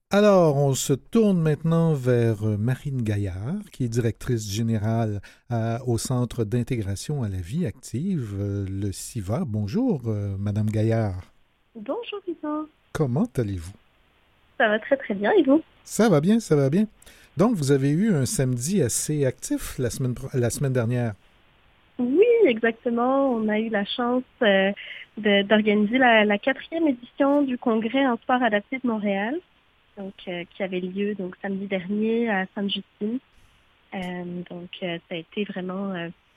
Alors, on se tourne maintenant vers Marine Gaillard, qui est directrice générale au Centre d'intégration à la vie active, le CIVA. Bonjour, Madame Gaillard. Bonjour Yvan, Comment allez-vous? ça va très très bien et vous? Ça va bien, ça va bien. Donc, vous avez eu un samedi assez actif la semaine dernière. Oui, exactement. On a eu la chance d'organiser la quatrième édition du congrès en sport adapté de Montréal, donc qui avait lieu donc samedi dernier à Sainte-Justine. Ça a été vraiment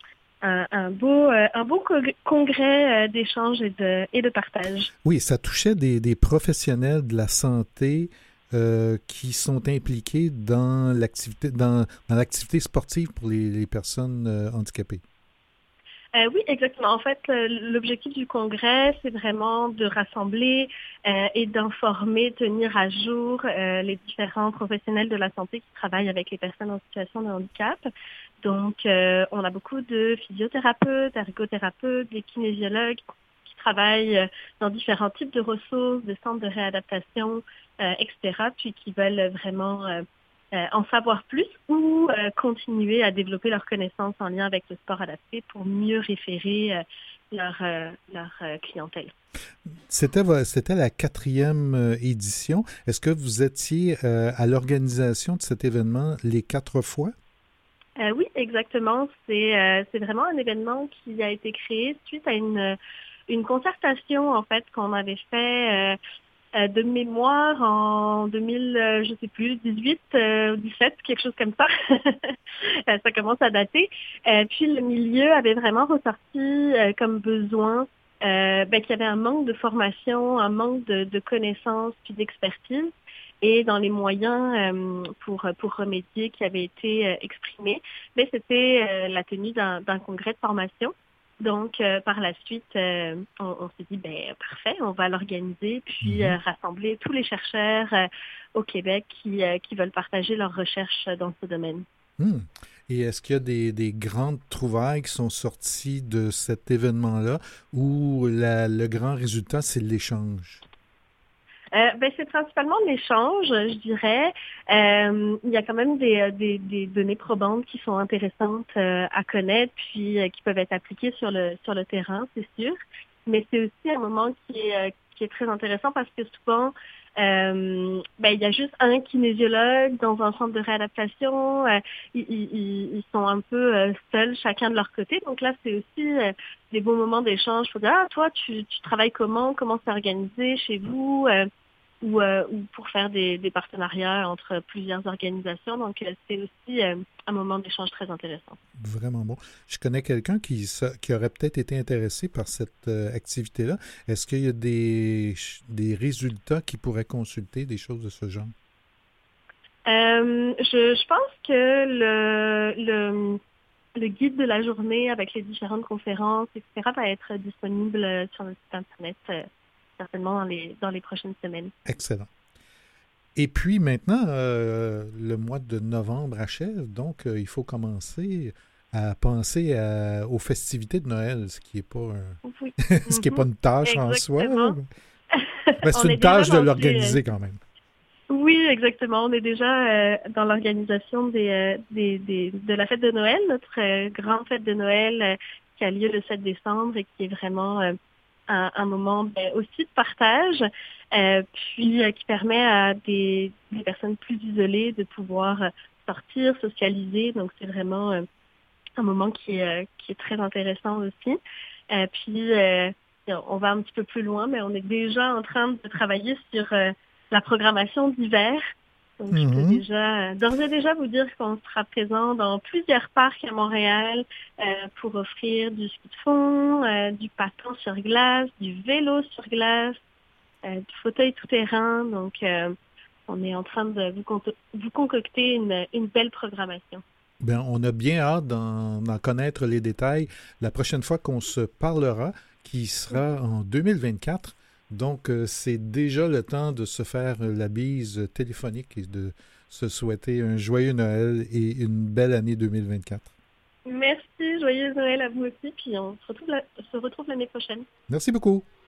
un beau congrès d'échange et de partage. Oui, ça touchait des professionnels de la santé qui sont impliqués dans l'activité sportive pour les personnes handicapées. Oui, exactement. En fait, l'objectif du congrès, c'est vraiment de rassembler et d'informer, tenir à jour les différents professionnels de la santé qui travaillent avec les personnes en situation de handicap. Donc, on a beaucoup de physiothérapeutes, ergothérapeutes, des kinésiologues qui travaillent dans différents types de ressources, de centres de réadaptation, etc., puis qui veulent vraiment en savoir plus ou continuer à développer leurs connaissances en lien avec le sport adapté pour mieux référer leur clientèle. C'était la quatrième édition. Est-ce que vous étiez à l'organisation de cet événement les quatre fois? Oui, exactement. C'est vraiment un événement qui a été créé suite à une concertation en fait qu'on avait fait de mémoire en 2000, je sais plus, 18, 17, quelque chose comme ça. Ça commence à dater. Puis le milieu avait vraiment ressorti comme besoin qu'il y avait un manque de formation, un manque de connaissances puis d'expertise. Et dans les moyens pour remédier qui avaient été exprimés, mais c'était la tenue d'un congrès de formation. Donc, par la suite, on s'est dit, ben parfait, on va l'organiser, puis Mhm. rassembler tous les chercheurs au Québec qui veulent partager leurs recherches dans ce domaine. Hmm. Et est-ce qu'il y a des grandes trouvailles qui sont sorties de cet événement-là où le grand résultat, c'est l'échange? C'est principalement l'échange, je dirais. Il y a quand même des données probantes qui sont intéressantes à connaître, puis qui peuvent être appliquées sur le terrain, c'est sûr. Mais c'est aussi un moment qui est très intéressant parce que souvent, il y a juste un kinésiologue dans un centre de réadaptation. Ils sont un peu seuls, chacun de leur côté. Donc là, c'est aussi des beaux moments d'échange pour dire, ah, toi, tu travailles comment? Comment c'est organisé chez vous? Ou pour faire des partenariats entre plusieurs organisations. Donc, c'est aussi un moment d'échange très intéressant. Vraiment bon. Je connais quelqu'un qui aurait peut-être été intéressé par cette activité-là. Est-ce qu'il y a des résultats qu'il pourrait consulter, des choses de ce genre? Je pense que le guide de la journée avec les différentes conférences, etc., va être disponible sur le site Internet certainement dans les prochaines semaines. Excellent. Et puis maintenant, le mois de novembre achève, donc il faut commencer à penser aux festivités de Noël, ce qui n'est pas Oui. ce qui est pas Mhm. une tâche en soi, là. Exactement. Mais c'est On une est déjà tâche de lancé. l'organiser quand même. Oui, exactement. On est déjà dans l'organisation de la fête de Noël, notre grande fête de Noël qui a lieu le 7 décembre et qui est vraiment un moment aussi de partage, puis qui permet à des personnes plus isolées de pouvoir sortir, socialiser. Donc, c'est vraiment un moment qui est très intéressant aussi. Puis, on va un petit peu plus loin, mais on est déjà en train de travailler sur la programmation d'hiver. Donc, je peux Mhm. déjà, d'ores et déjà vous dire qu'on sera présent dans plusieurs parcs à Montréal pour offrir du ski de fond, du patin sur glace, du vélo sur glace, du fauteuil tout-terrain. Donc, on est en train de vous concocter une belle programmation. Ben, on a bien hâte d'en connaître les détails la prochaine fois qu'on se parlera, qui sera en 2024. Donc, c'est déjà le temps de se faire la bise téléphonique et de se souhaiter un joyeux Noël et une belle année 2024. Merci, joyeux Noël à vous aussi, puis on se retrouve l'année prochaine. Merci beaucoup.